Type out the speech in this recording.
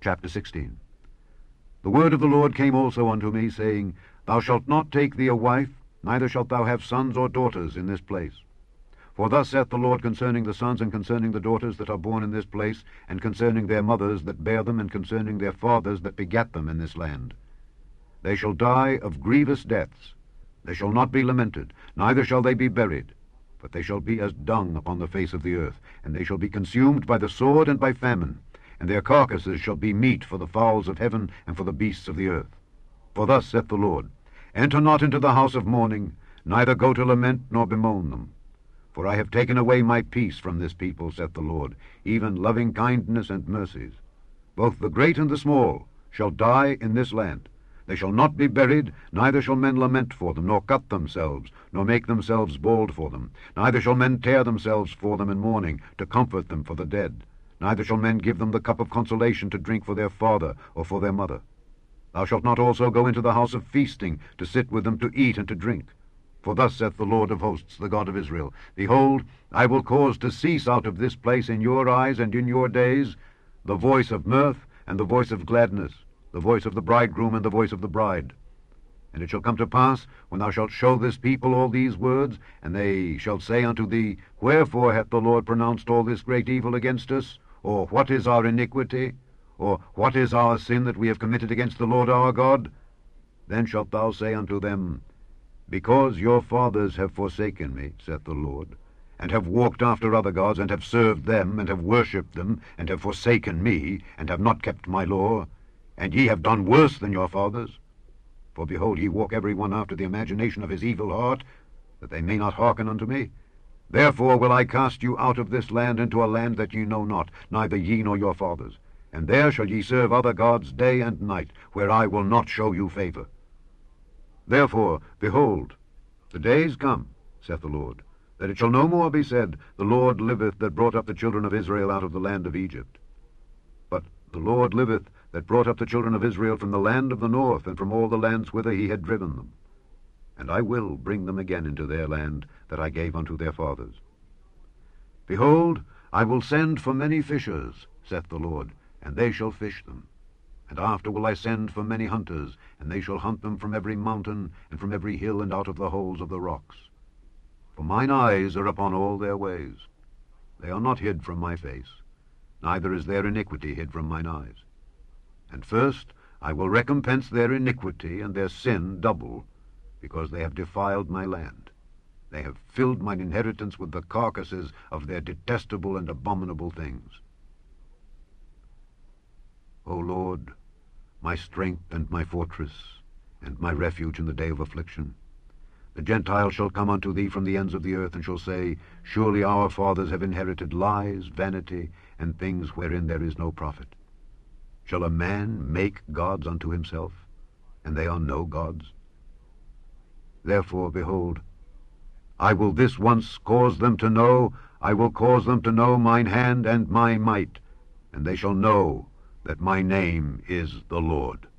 Chapter 16. The word of the Lord came also unto me, saying, Thou shalt not take thee a wife, neither shalt thou have sons or daughters in this place. For thus saith the Lord concerning the sons and concerning the daughters that are born in this place, and concerning their mothers that bear them, and concerning their fathers that begat them in this land. They shall die of grievous deaths. They shall not be lamented, neither shall they be buried, but they shall be as dung upon the face of the earth, and they shall be consumed by the sword and by famine, and their carcasses shall be meat for the fowls of heaven and for the beasts of the earth. For thus saith the Lord, Enter not into the house of mourning, neither go to lament nor bemoan them. For I have taken away my peace from this people, saith the Lord, even loving kindness and mercies. Both the great and the small shall die in this land. They shall not be buried, neither shall men lament for them, nor cut themselves, nor make themselves bald for them. Neither shall men tear themselves for them in mourning, to comfort them for the dead. Neither shall men give them the cup of consolation to drink for their father or for their mother. Thou shalt not also go into the house of feasting, to sit with them to eat and to drink. For thus saith the Lord of hosts, the God of Israel, Behold, I will cause to cease out of this place in your eyes and in your days the voice of mirth and the voice of gladness, the voice of the bridegroom and the voice of the bride. And it shall come to pass, when thou shalt show this people all these words, and they shall say unto thee, Wherefore hath the Lord pronounced all this great evil against us? Or what is our iniquity? Or what is our sin that we have committed against the Lord our God? Then shalt thou say unto them, Because your fathers have forsaken me, saith the Lord, and have walked after other gods, and have served them, and have worshipped them, and have forsaken me, and have not kept my law, and ye have done worse than your fathers. For behold, ye walk every one after the imagination of his evil heart, that they may not hearken unto me. Therefore will I cast you out of this land into a land that ye know not, neither ye nor your fathers. And there shall ye serve other gods day and night, where I will not show you favor. Therefore, behold, the days come, saith the Lord, that it shall no more be said, The Lord liveth that brought up the children of Israel out of the land of Egypt. But the Lord liveth that brought up the children of Israel from the land of the north, and from all the lands whither he had driven them. And I will bring them again into their land that I gave unto their fathers. Behold, I will send for many fishers, saith the Lord, and they shall fish them. And after will I send for many hunters, and they shall hunt them from every mountain, and from every hill, and out of the holes of the rocks. For mine eyes are upon all their ways. They are not hid from my face, neither is their iniquity hid from mine eyes. And first I will recompense their iniquity and their sin double, because they have defiled my land. They have filled mine inheritance with the carcasses of their detestable and abominable things. O Lord, my strength and my fortress, and my refuge in the day of affliction, the Gentiles shall come unto thee from the ends of the earth, and shall say, Surely our fathers have inherited lies, vanity, and things wherein there is no profit. Shall a man make gods unto himself, and they are no gods? Therefore, behold, I will this once cause them to know, I will cause them to know mine hand and my might, and they shall know that my name is the Lord.